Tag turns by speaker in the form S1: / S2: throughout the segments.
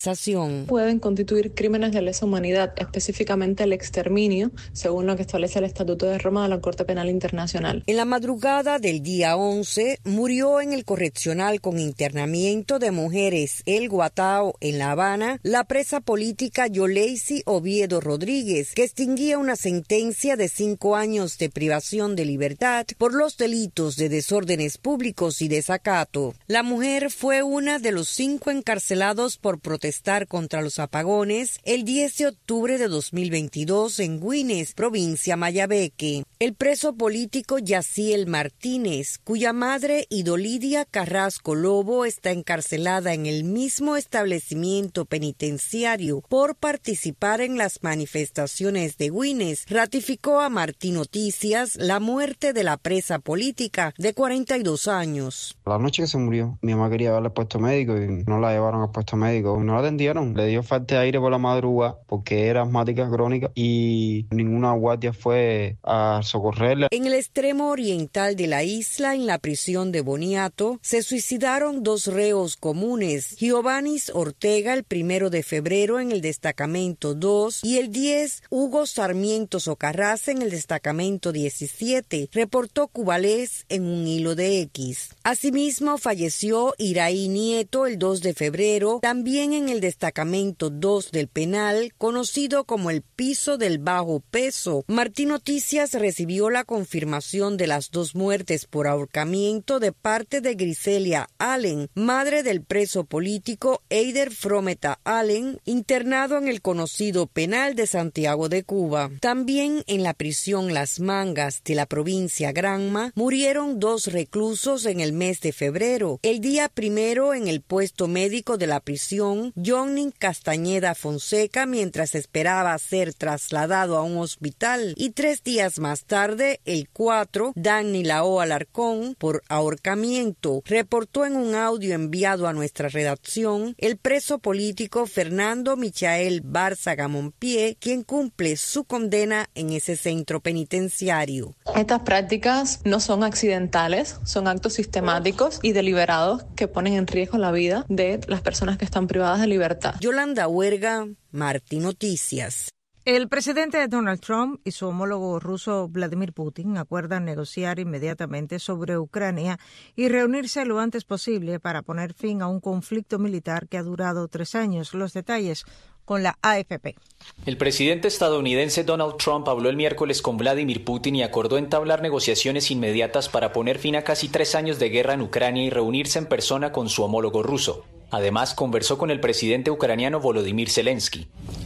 S1: Pueden constituir crímenes de lesa humanidad, específicamente el exterminio, según lo que establece el Estatuto de Roma de la Corte Penal Internacional.
S2: En la madrugada del día 11, murió en el correccional con internamiento de mujeres El Guatao en La Habana la presa política Yoleisi Oviedo Rodríguez, que extinguía una sentencia de 5 años de privación de libertad por los delitos de desórdenes públicos y desacato. La mujer fue una de los 5 encarcelados por protestar contra los apagones el 10 de octubre de 2022 en Güines, provincia Mayabeque. El preso político Yaciel Martínez, cuya madre Idolidia Carrasco Lobo está encarcelada en el mismo establecimiento penitenciario por participar en las manifestaciones de Güines, ratificó a Martín Noticias la muerte de la presa política de 42 años.
S3: La noche que se murió, mi mamá quería darle puesto médico y no la llevaron al puesto médico. No la atendieron, le dio falta de aire por la madrugada porque era asmática crónica y ninguna guardia fue a socorrerla.
S2: En el extremo oriental de la isla, en la prisión de Boniato, se suicidaron 2 reos comunes, Giovannis Ortega el 1 de febrero en el destacamento 2 y el 10 Hugo Sarmiento Socarrás en el destacamento 17, reportó Cubalés en un hilo de X. Asimismo, falleció Iraí Nieto el 2 de febrero, también en el destacamento 2 del penal, conocido como el piso del bajo peso. Martín Noticias recibió la confirmación de las 2 muertes por ahorcamiento de parte de Griselia Allen, madre del preso político Eider Frometa Allen, internado en el conocido penal de Santiago de Cuba. También en la prisión Las Mangas de la provincia Granma murieron 2 reclusos en el mes de febrero. El día 1 en el puesto médico de la prisión, Johnny Castañeda Fonseca, mientras esperaba ser trasladado a un hospital, y 3 días más tarde, el 4, Dani Lao Alarcón, por ahorcamiento, reportó en un audio enviado a nuestra redacción el preso político Fernando Michael Bárzaga Monpié, quien cumple su condena en ese centro penitenciario.
S1: Estas prácticas no son accidentales, son actos sistemáticos y deliberados que ponen en riesgo la vida de las personas que están privadas de libertad.
S2: Yolanda Huerga, Martín Noticias.
S4: El presidente Donald Trump y su homólogo ruso Vladimir Putin acuerdan negociar inmediatamente sobre Ucrania y reunirse lo antes posible para poner fin a un conflicto militar que ha durado 3 años. Los detalles con la AFP.
S5: El presidente estadounidense Donald Trump habló el miércoles con Vladimir Putin y acordó entablar negociaciones inmediatas para poner fin a casi 3 años de guerra en Ucrania y reunirse en persona con su homólogo ruso. Además, conversó con el presidente ucraniano Volodymyr Zelensky.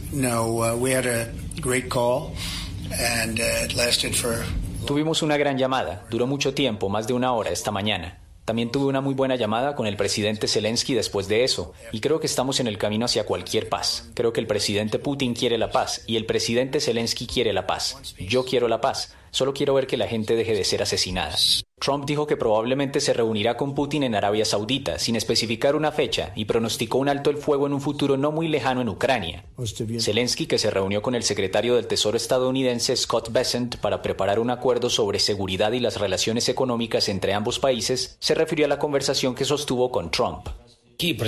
S5: Tuvimos una gran llamada, duró mucho tiempo, más de 1 hora esta mañana. También tuve una muy buena llamada con el presidente Zelensky después de eso, y creo que estamos en el camino hacia cualquier paz. Creo que el presidente Putin quiere la paz, y el presidente Zelensky quiere la paz. Yo quiero la paz. Solo quiero ver que la gente deje de ser asesinada. Trump dijo que probablemente se reunirá con Putin en Arabia Saudita, sin especificar una fecha, y pronosticó un alto el fuego en un futuro no muy lejano en Ucrania. Zelensky, que se reunió con el secretario del Tesoro estadounidense Scott Bessent para preparar un acuerdo sobre seguridad y las relaciones económicas entre ambos países, se refirió a la conversación que sostuvo con Trump.
S6: El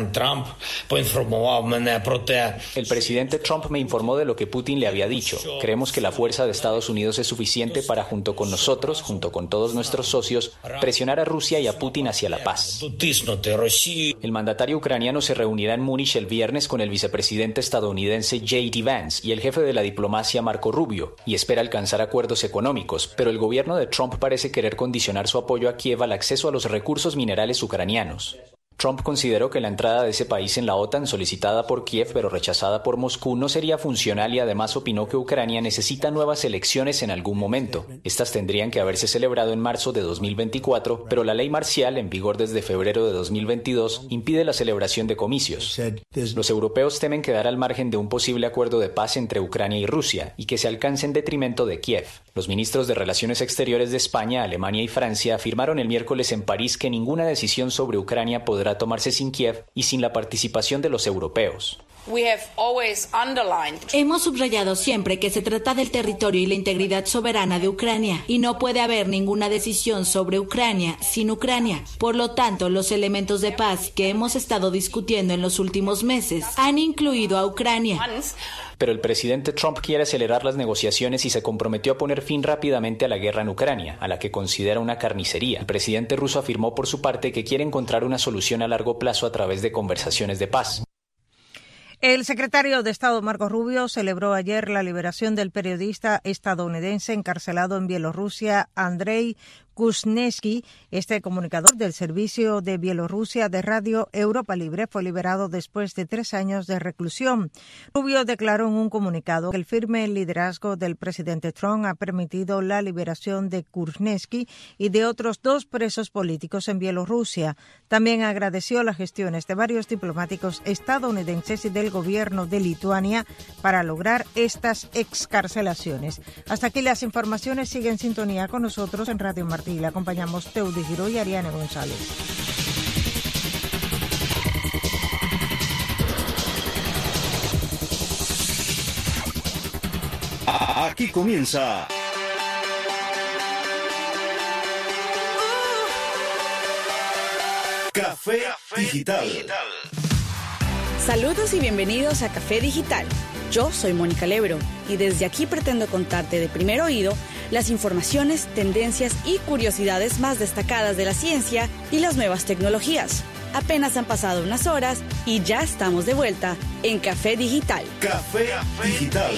S5: presidente Trump me informó de lo que Putin le había dicho. Creemos que la fuerza de Estados Unidos es suficiente para, junto con nosotros, junto con todos nuestros socios, presionar a Rusia y a Putin hacia la paz. El mandatario ucraniano se reunirá en Múnich el viernes con el vicepresidente estadounidense J.D. Vance y el jefe de la diplomacia Marco Rubio, y espera alcanzar acuerdos económicos, pero el gobierno de Trump parece querer condicionar su apoyo a Kiev al acceso a los recursos minerales ucranianos. Trump consideró que la entrada de ese país en la OTAN, solicitada por Kiev pero rechazada por Moscú, no sería funcional y además opinó que Ucrania necesita nuevas elecciones en algún momento. Estas tendrían que haberse celebrado en marzo de 2024, pero la ley marcial, en vigor desde febrero de 2022, impide la celebración de comicios. Los europeos temen quedar al margen de un posible acuerdo de paz entre Ucrania y Rusia y que se alcance en detrimento de Kiev. Los ministros de Relaciones Exteriores de España, Alemania y Francia afirmaron el miércoles en París que ninguna decisión sobre Ucrania podrá tomarse sin Kiev y sin la participación de los europeos.
S6: Hemos subrayado siempre que se trata del territorio y la integridad soberana de Ucrania y no puede haber ninguna decisión sobre Ucrania sin Ucrania. Por lo tanto, los elementos de paz que hemos estado discutiendo en los últimos meses han incluido a Ucrania.
S5: Pero el presidente Trump quiere acelerar las negociaciones y se comprometió a poner fin rápidamente a la guerra en Ucrania, a la que considera una carnicería. El presidente ruso afirmó por su parte que quiere encontrar una solución a largo plazo a través de conversaciones de paz.
S4: El secretario de Estado Marco Rubio celebró ayer la liberación del periodista estadounidense encarcelado en Bielorrusia, Andrei Kuznetsky. Este comunicador del servicio de Bielorrusia de Radio Europa Libre fue liberado después de 3 años de reclusión. Rubio declaró en un comunicado que el firme liderazgo del presidente Trump ha permitido la liberación de Kuznetsky y de otros 2 presos políticos en Bielorrusia. También agradeció las gestiones de varios diplomáticos estadounidenses y del gobierno de Lituania para lograr estas excarcelaciones. Hasta aquí las informaciones. Sigue en sintonía con nosotros en Radio Martí. Le acompañamos Teudi Giró y Ariane González.
S7: Aquí comienza Café Digital.
S8: Saludos y bienvenidos a Café Digital. Yo soy Mónica Lebro y desde aquí pretendo contarte de primer oído las informaciones, tendencias y curiosidades más destacadas de la ciencia y las nuevas tecnologías. Apenas han pasado unas horas y ya estamos de vuelta en Café Digital.
S7: Café Digital.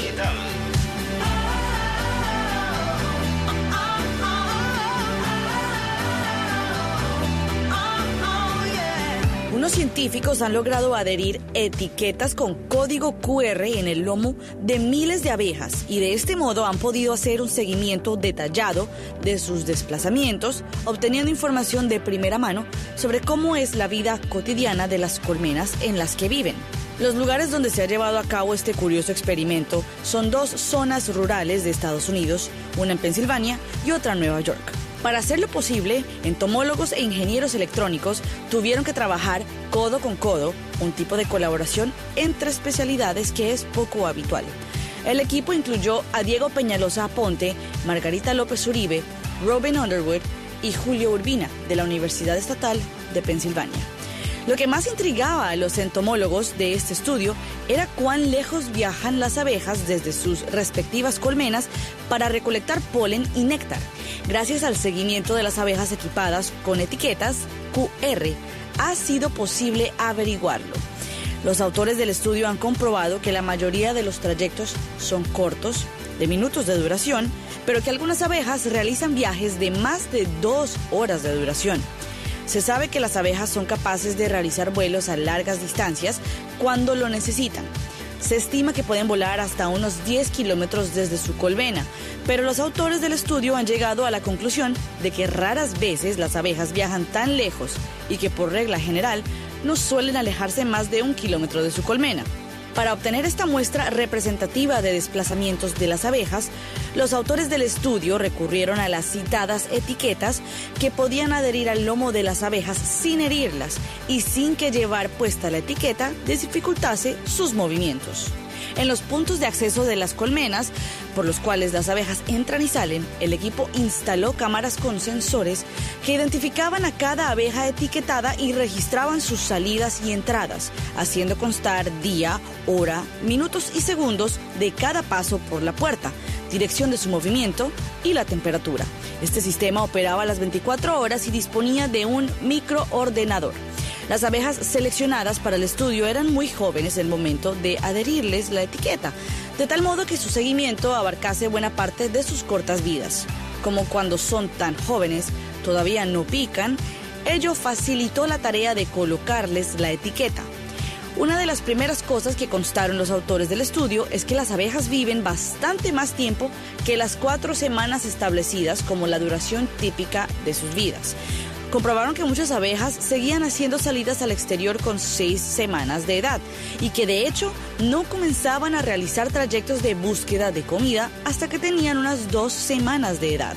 S8: Unos científicos han logrado adherir etiquetas con código QR en el lomo de miles de abejas y de este modo han podido hacer un seguimiento detallado de sus desplazamientos, obteniendo información de primera mano sobre cómo es la vida cotidiana de las colmenas en las que viven. Los lugares donde se ha llevado a cabo este curioso experimento son 2 zonas rurales de Estados Unidos, una en Pensilvania y otra en Nueva York. Para hacerlo posible, entomólogos e ingenieros electrónicos tuvieron que trabajar codo con codo, un tipo de colaboración entre especialidades que es poco habitual. El equipo incluyó a Diego Peñalosa Aponte, Margarita López Uribe, Robin Underwood y Julio Urbina, de la Universidad Estatal de Pensilvania. Lo que más intrigaba a los entomólogos de este estudio era cuán lejos viajan las abejas desde sus respectivas colmenas para recolectar polen y néctar. Gracias al seguimiento de las abejas equipadas con etiquetas QR, ha sido posible averiguarlo. Los autores del estudio han comprobado que la mayoría de los trayectos son cortos, de minutos de duración, pero que algunas abejas realizan viajes de más de 2 horas de duración. Se sabe que las abejas son capaces de realizar vuelos a largas distancias cuando lo necesitan. Se estima que pueden volar hasta unos 10 kilómetros desde su colmena, pero los autores del estudio han llegado a la conclusión de que raras veces las abejas viajan tan lejos y que por regla general no suelen alejarse más de 1 kilómetro de su colmena. Para obtener esta muestra representativa de desplazamientos de las abejas, los autores del estudio recurrieron a las citadas etiquetas que podían adherir al lomo de las abejas sin herirlas y sin que llevar puesta la etiqueta dificultase sus movimientos. En los puntos de acceso de las colmenas, por los cuales las abejas entran y salen, el equipo instaló cámaras con sensores que identificaban a cada abeja etiquetada y registraban sus salidas y entradas, haciendo constar día, hora, minutos y segundos de cada paso por la puerta, dirección de su movimiento y la temperatura. Este sistema operaba a las 24 horas y disponía de un microordenador. Las abejas seleccionadas para el estudio eran muy jóvenes en el momento de adherirles la etiqueta, de tal modo que su seguimiento abarcase buena parte de sus cortas vidas. Como cuando son tan jóvenes, todavía no pican, ello facilitó la tarea de colocarles la etiqueta. Una de las primeras cosas que constaron los autores del estudio es que las abejas viven bastante más tiempo que las 4 semanas establecidas como la duración típica de sus vidas. Comprobaron que muchas abejas seguían haciendo salidas al exterior con 6 semanas de edad y que de hecho no comenzaban a realizar trayectos de búsqueda de comida hasta que tenían unas 2 semanas de edad.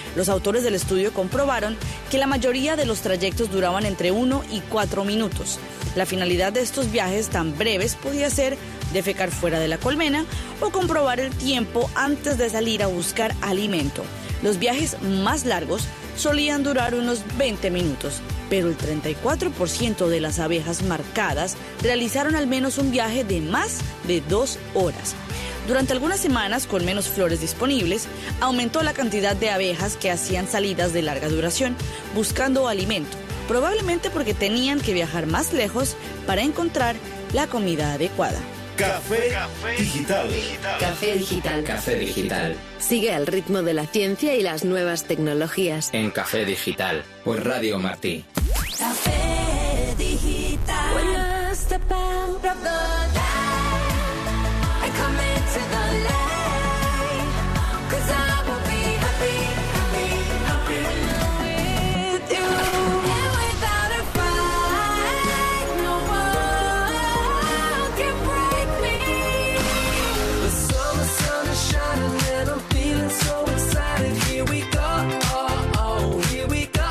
S8: Los autores del estudio comprobaron que la mayoría de los trayectos duraban entre 1 y 4 minutos. La finalidad de estos viajes tan breves podía ser defecar fuera de la colmena o comprobar el tiempo antes de salir a buscar alimento. Los viajes más largos solían durar unos 20 minutos, pero el 34% de las abejas marcadas realizaron al menos un viaje de más de 2 horas. Durante algunas semanas, con menos flores disponibles, aumentó la cantidad de abejas que hacían salidas de larga duración, buscando alimento, probablemente porque tenían que viajar más lejos para encontrar la comida adecuada.
S7: Café Digital.
S9: Café Digital.
S10: Café Digital.
S9: Sigue al ritmo de la ciencia y las nuevas tecnologías.
S10: En Café Digital, por Radio Martí.
S11: Café Digital. When I step out of the light, I come into the light, 'cause I will be happy, happy, happy with you. And without a fight, no one can break me. The sun is shining and I'm feeling so excited. Here we go, here we go.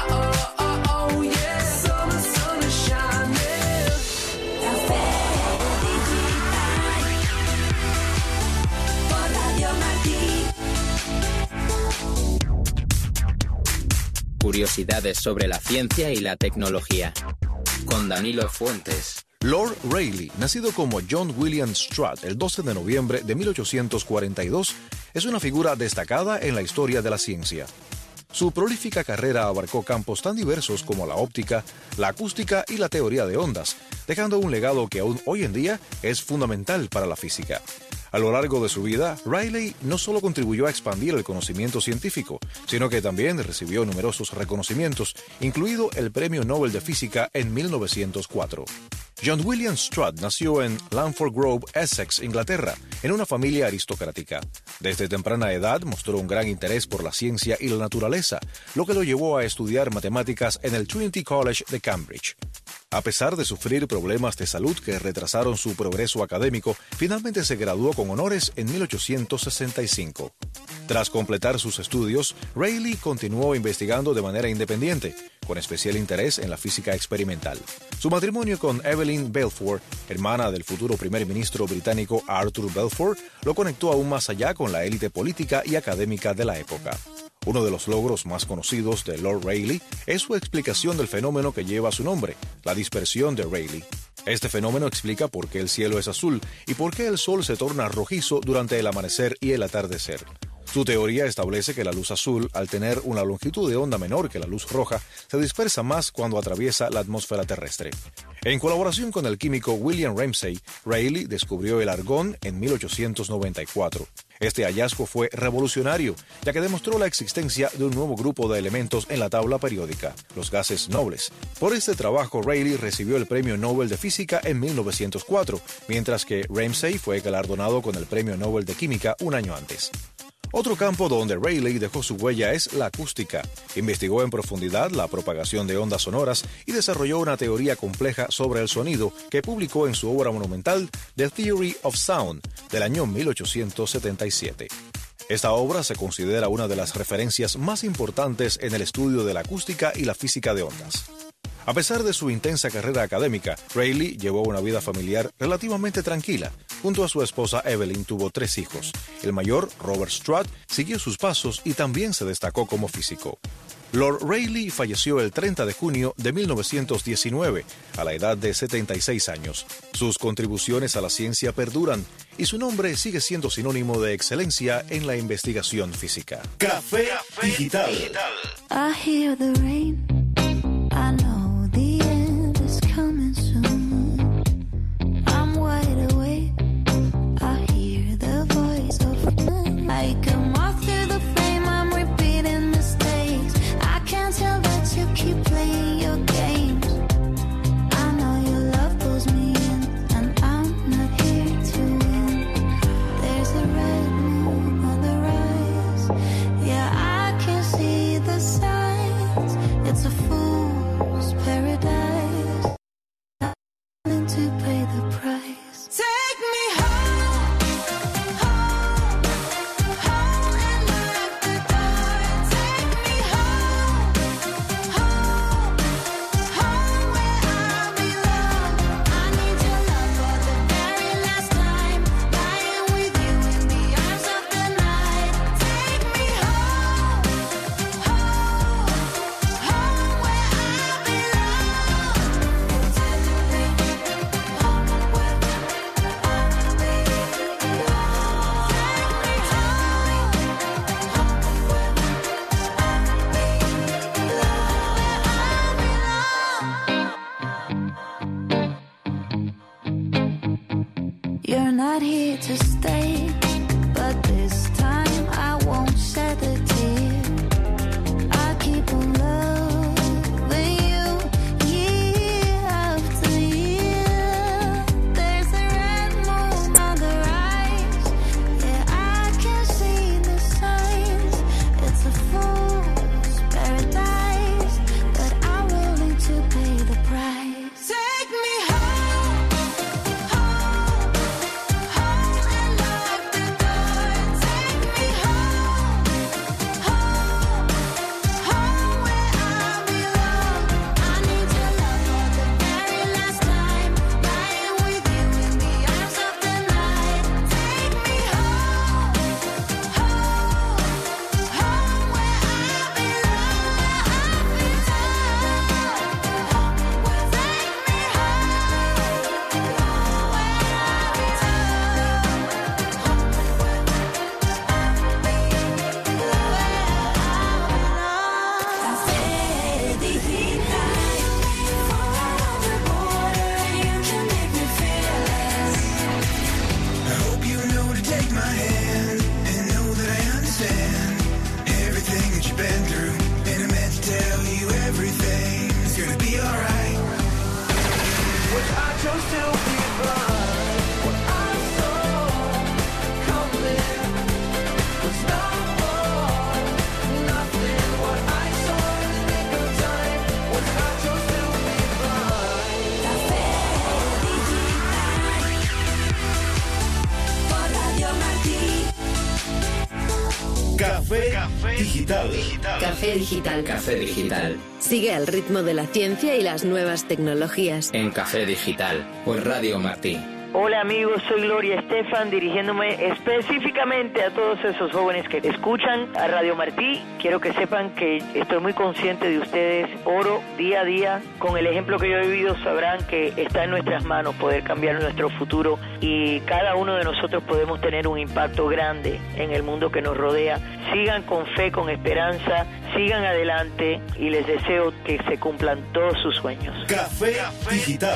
S10: Curiosidades sobre la ciencia y la tecnología. Con Danilo Fuentes.
S12: Lord Rayleigh, nacido como John William Strutt el 12 de noviembre de 1842, es una figura destacada en la historia de la ciencia. Su prolífica carrera abarcó campos tan diversos como la óptica, la acústica y la teoría de ondas, dejando un legado que aún hoy en día es fundamental para la física. A lo largo de su vida, Rayleigh no solo contribuyó a expandir el conocimiento científico, sino que también recibió numerosos reconocimientos, incluido el Premio Nobel de Física en 1904. John William Strutt nació en Lamford Grove, Essex, Inglaterra, en una familia aristocrática. Desde temprana edad mostró un gran interés por la ciencia y la naturaleza, lo que lo llevó a estudiar matemáticas en el Trinity College de Cambridge. A pesar de sufrir problemas de salud que retrasaron su progreso académico, finalmente se graduó con honores en 1865. Tras completar sus estudios, Rayleigh continuó investigando de manera independiente, con especial interés en la física experimental. Su matrimonio con Evelyn Balfour, hermana del futuro primer ministro británico Arthur Balfour, lo conectó aún más allá con la élite política y académica de la época. Uno de los logros más conocidos de Lord Rayleigh es su explicación del fenómeno que lleva su nombre, la dispersión de Rayleigh. Este fenómeno explica por qué el cielo es azul y por qué el sol se torna rojizo durante el amanecer y el atardecer. Su teoría establece que la luz azul, al tener una longitud de onda menor que la luz roja, se dispersa más cuando atraviesa la atmósfera terrestre. En colaboración con el químico William Ramsay, Rayleigh descubrió el argón en 1894. Este hallazgo fue revolucionario, ya que demostró la existencia de un nuevo grupo de elementos en la tabla periódica, los gases nobles. Por este trabajo, Rayleigh recibió el Premio Nobel de Física en 1904, mientras que Ramsay fue galardonado con el Premio Nobel de Química un año antes. Otro campo donde Rayleigh dejó su huella es la acústica. Investigó en profundidad la propagación de ondas sonoras y desarrolló una teoría compleja sobre el sonido que publicó en su obra monumental The Theory of Sound del año 1877. Esta obra se considera una de las referencias más importantes en el estudio de la acústica y la física de ondas. A pesar de su intensa carrera académica, Rayleigh llevó una vida familiar relativamente tranquila. Junto a su esposa Evelyn tuvo 3 hijos. El mayor, Robert Strutt, siguió sus pasos y también se destacó como físico. Lord Rayleigh falleció el 30 de junio de 1919, a la edad de 76 años. Sus contribuciones a la ciencia perduran y su nombre sigue siendo sinónimo de excelencia en la investigación física.
S7: Café Digital.
S11: I hear the rain. I know the end is coming soon. I'm wide awake. I hear the voice of like a moth to the flame. I'm repeating mistakes. I can't tell that you keep playing your games. I know your love pulls me in, and I'm not here to win. There's a red moon on the rise. Yeah, I can see the signs. It's a fool's You're not here to stay, but this time I won't shed a tear. I keep on loving you year after year. There's a red moon on the rise. Yeah, I can see the signs. It's a fool's paradise, but I'm willing to pay the price. Take me home.
S7: Café Digital.
S10: Café Digital.
S9: Sigue al ritmo de la ciencia y las nuevas tecnologías.
S10: En Café Digital, por Radio Martí.
S13: Hola amigos, soy Gloria Estefan, dirigiéndome específicamente a todos esos jóvenes que escuchan a Radio Martí. Quiero que sepan que estoy muy consciente de ustedes. Oro día a día. Con el ejemplo que yo he vivido sabrán que está en nuestras manos poder cambiar nuestro futuro y cada uno de nosotros podemos tener un impacto grande en el mundo que nos rodea. Sigan con fe, con esperanza, sigan adelante y les deseo que se cumplan todos sus sueños.
S7: Café Digital.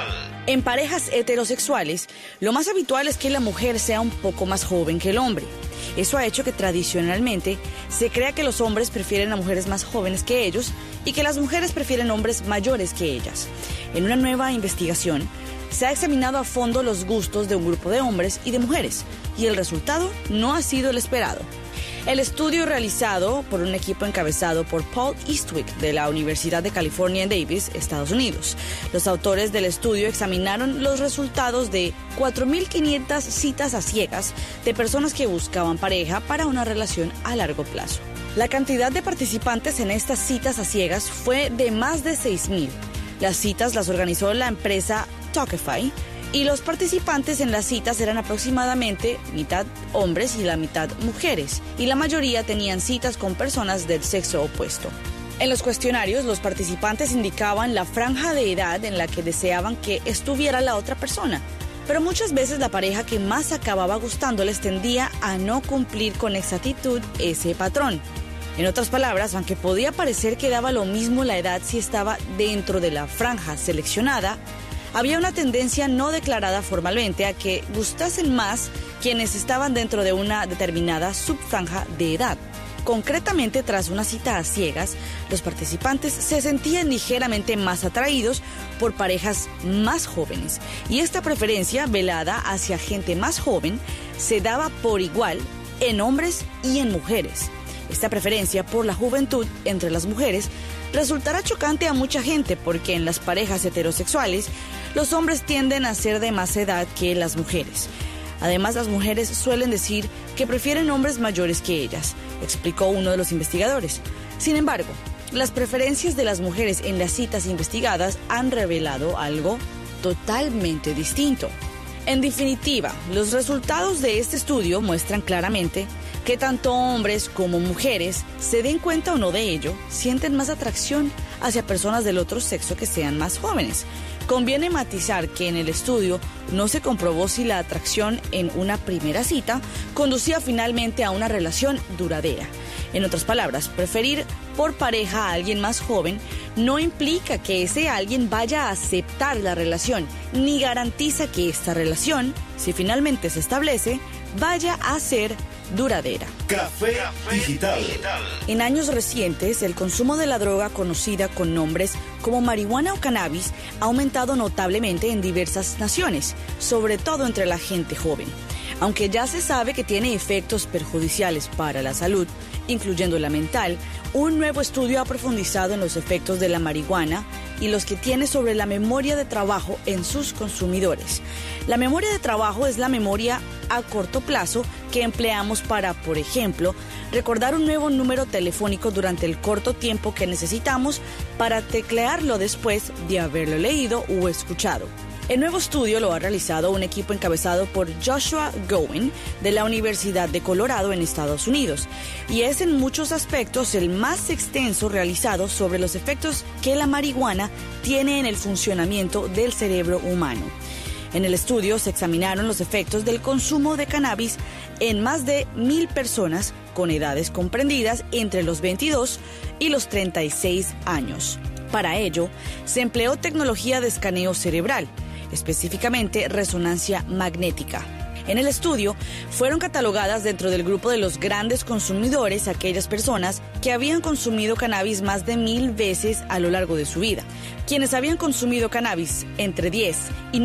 S8: En parejas heterosexuales, lo más habitual es que la mujer sea un poco más joven que el hombre. Eso ha hecho que tradicionalmente se crea que los hombres prefieren a mujeres más jóvenes que ellos y que las mujeres prefieren hombres mayores que ellas. En una nueva investigación, se ha examinado a fondo los gustos de un grupo de hombres y de mujeres, y el resultado no ha sido el esperado. El estudio realizado por un equipo encabezado por Paul Eastwick de la Universidad de California en Davis, Estados Unidos. Los autores del estudio examinaron los resultados de 4.500 citas a ciegas de personas que buscaban pareja para una relación a largo plazo. La cantidad de participantes en estas citas a ciegas fue de más de 6.000. Las citas las organizó la empresa Talkify, y los participantes en las citas eran aproximadamente mitad hombres y la mitad mujeres, y la mayoría tenían citas con personas del sexo opuesto. En los cuestionarios, los participantes indicaban la franja de edad en la que deseaban que estuviera la otra persona, pero muchas veces la pareja que más acababa gustándoles tendía a no cumplir con exactitud ese patrón. En otras palabras, aunque podía parecer que daba lo mismo la edad si estaba dentro de la franja seleccionada, había una tendencia no declarada formalmente a que gustasen más quienes estaban dentro de una determinada subfranja de edad. Concretamente, tras una cita a ciegas, los participantes se sentían ligeramente más atraídos por parejas más jóvenes, y esta preferencia velada hacia gente más joven se daba por igual en hombres y en mujeres. Esta preferencia por la juventud entre las mujeres resultará chocante a mucha gente porque en las parejas heterosexuales los hombres tienden a ser de más edad que las mujeres. Además, las mujeres suelen decir que prefieren hombres mayores que ellas, explicó uno de los investigadores. Sin embargo, las preferencias de las mujeres en las citas investigadas han revelado algo totalmente distinto. En definitiva, los resultados de este estudio muestran claramente que tanto hombres como mujeres, se den cuenta o no de ello, sienten más atracción hacia personas del otro sexo que sean más jóvenes. Conviene matizar que en el estudio no se comprobó si la atracción en una primera cita conducía finalmente a una relación duradera. En otras palabras, preferir por pareja a alguien más joven no implica que ese alguien vaya a aceptar la relación, ni garantiza que esta relación, si finalmente se establece, vaya a ser duradera.
S7: Café Digital.
S8: En años recientes, el consumo de la droga conocida con nombres como marihuana o cannabis ha aumentado notablemente en diversas naciones, sobre todo entre la gente joven. Aunque ya se sabe que tiene efectos perjudiciales para la salud, incluyendo la mental, un nuevo estudio ha profundizado en los efectos de la marihuana y los que tiene sobre la memoria de trabajo en sus consumidores. La memoria de trabajo es la memoria a corto plazo que empleamos para, por ejemplo, recordar un nuevo número telefónico durante el corto tiempo que necesitamos para teclearlo después de haberlo leído o escuchado. El nuevo estudio lo ha realizado un equipo encabezado por Joshua Gowen de la Universidad de Colorado en Estados Unidos y es en muchos aspectos el más extenso realizado sobre los efectos que la marihuana tiene en el funcionamiento del cerebro humano. En el estudio se examinaron los efectos del consumo de cannabis en más de 1,000 personas con edades comprendidas entre los 22 y los 36 años. Para ello, se empleó tecnología de escaneo cerebral, específicamente resonancia magnética. En el estudio, fueron catalogadas dentro del grupo de los grandes consumidores aquellas personas que habían consumido cannabis más de 1,000 veces a lo largo de su vida. Quienes habían consumido cannabis entre 10 y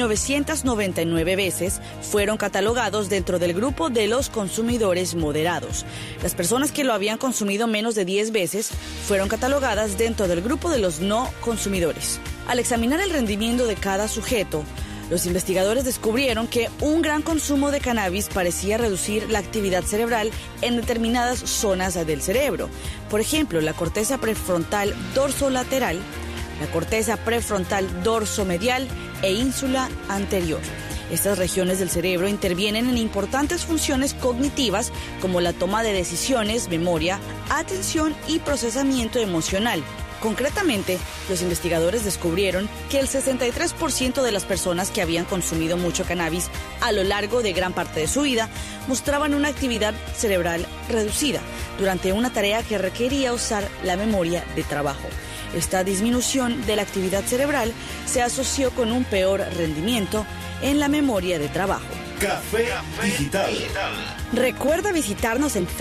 S8: 999 veces fueron catalogados dentro del grupo de los consumidores moderados. Las personas que lo habían consumido menos de 10 veces fueron catalogadas dentro del grupo de los no consumidores. Al examinar el rendimiento de cada sujeto, los investigadores descubrieron que un gran consumo de cannabis parecía reducir la actividad cerebral en determinadas zonas del cerebro. Por ejemplo, la corteza prefrontal dorsolateral, la corteza prefrontal dorsomedial e ínsula anterior. Estas regiones del cerebro intervienen en importantes funciones cognitivas como la toma de decisiones, memoria, atención y procesamiento emocional. Concretamente, los investigadores descubrieron que el 63% de las personas que habían consumido mucho cannabis a lo largo de gran parte de su vida mostraban una actividad cerebral reducida durante una tarea que requería usar la memoria de trabajo. Esta disminución de la actividad cerebral se asoció con un peor rendimiento en la memoria de trabajo.
S7: Café Digital.
S8: Recuerda visitarnos en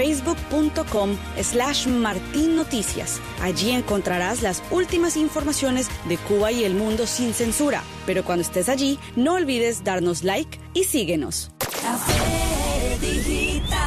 S8: facebook.com/martinnoticias. Allí encontrarás las últimas informaciones de Cuba y el mundo sin censura. Pero cuando estés allí, no olvides darnos like y síguenos.
S11: Café Digital.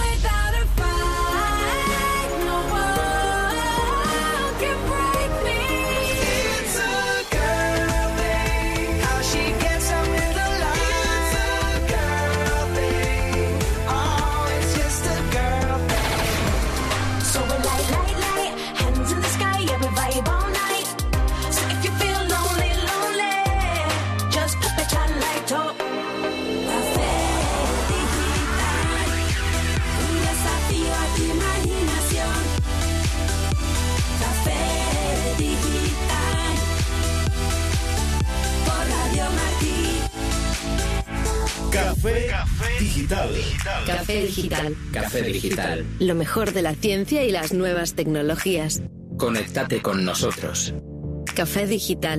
S7: Café Digital.
S9: Café Digital.
S10: Café Digital.
S9: Lo mejor de la ciencia y las nuevas tecnologías.
S10: Conéctate con nosotros.
S9: Café Digital.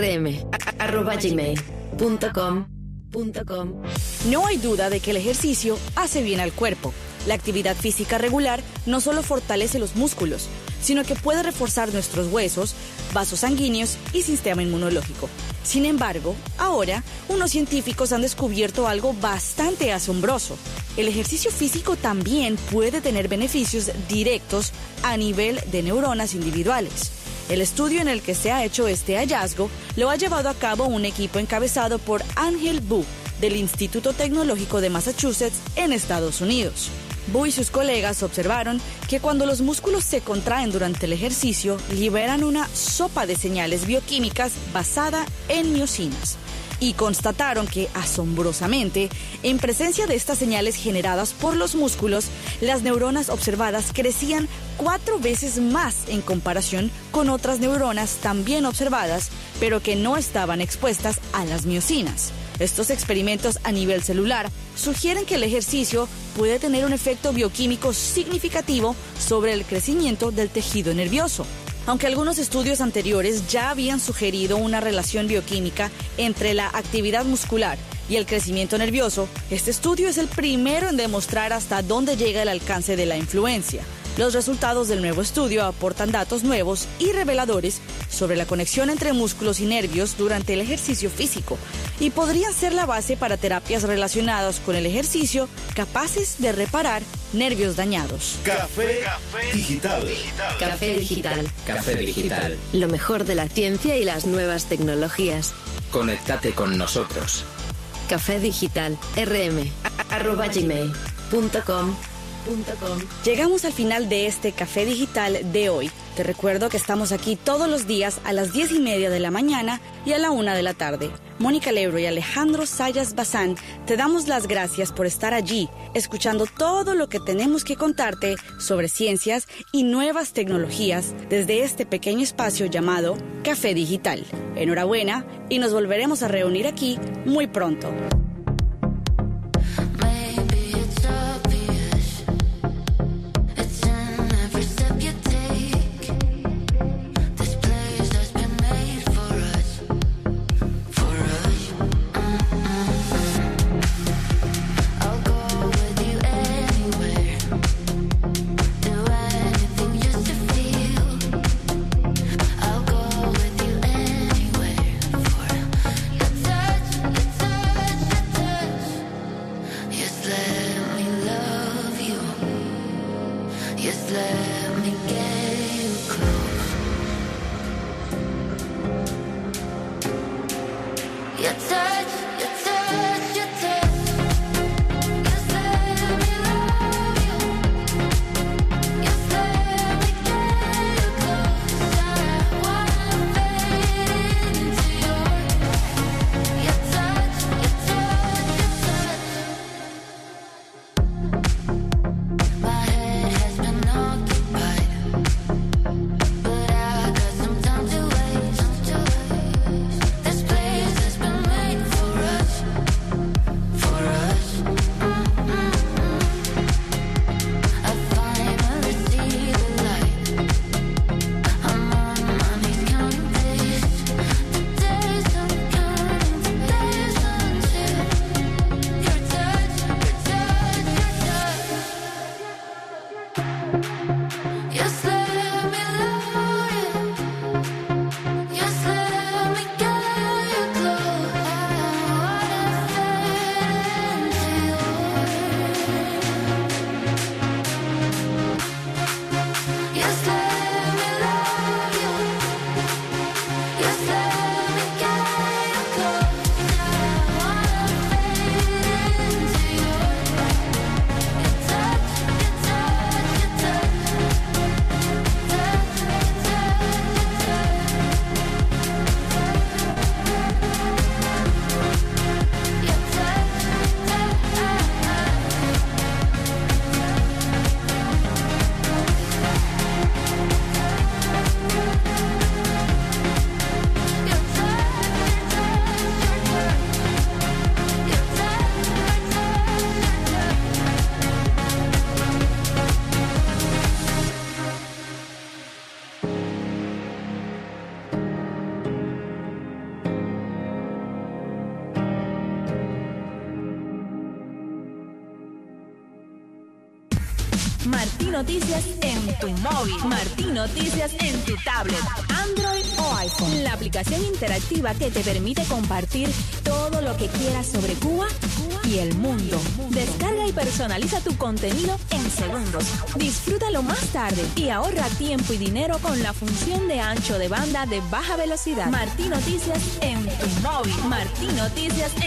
S9: rm@gmail.com.
S8: No hay duda de que el ejercicio hace bien al cuerpo. La actividad física regular no solo fortalece los músculos, sino que puede reforzar nuestros huesos, vasos sanguíneos y sistema inmunológico. Sin embargo, ahora, unos científicos han descubierto algo bastante asombroso. El ejercicio físico también puede tener beneficios directos a nivel de neuronas individuales. El estudio en el que se ha hecho este hallazgo lo ha llevado a cabo un equipo encabezado por Angel Bu, del Instituto Tecnológico de Massachusetts en Estados Unidos. Bu y sus colegas observaron que cuando los músculos se contraen durante el ejercicio, liberan una sopa de señales bioquímicas basada en miocinas. Y constataron que, asombrosamente, en presencia de estas señales generadas por los músculos, las neuronas observadas crecían 4 veces más en comparación con otras neuronas también observadas, pero que no estaban expuestas a las miocinas. Estos experimentos a nivel celular sugieren que el ejercicio puede tener un efecto bioquímico significativo sobre el crecimiento del tejido nervioso. Aunque algunos estudios anteriores ya habían sugerido una relación bioquímica entre la actividad muscular y el crecimiento nervioso, este estudio es el primero en demostrar hasta dónde llega el alcance de la influencia. Los resultados del nuevo estudio aportan datos nuevos y reveladores sobre la conexión entre músculos y nervios durante el ejercicio físico y podrían ser la base para terapias relacionadas con el ejercicio capaces de reparar nervios dañados.
S7: Café Digital.
S9: Café Digital.
S10: Café Digital.
S9: Lo mejor de la ciencia y las nuevas tecnologías.
S10: Conéctate con nosotros.
S9: Café Digital. rm@gmail.com.
S8: Llegamos al final de este Café Digital de hoy. Te recuerdo que estamos aquí todos los días a las 10:30 de la mañana y a la 1 de la tarde. Mónica Lebro y Alejandro Sayas Bazán, te damos las gracias por estar allí, escuchando todo lo que tenemos que contarte sobre ciencias y nuevas tecnologías desde este pequeño espacio llamado Café Digital. Enhorabuena y nos volveremos a reunir aquí muy pronto.
S14: Martí Noticias en tu móvil, Martí Noticias en tu tablet, Android o iPhone. La aplicación interactiva que te permite compartir todo lo que quieras sobre Cuba y el mundo. Descarga y personaliza tu contenido en segundos. Disfrútalo más tarde y ahorra tiempo y dinero con la función de ancho de banda de baja velocidad. Martí Noticias en tu móvil, Martí Noticias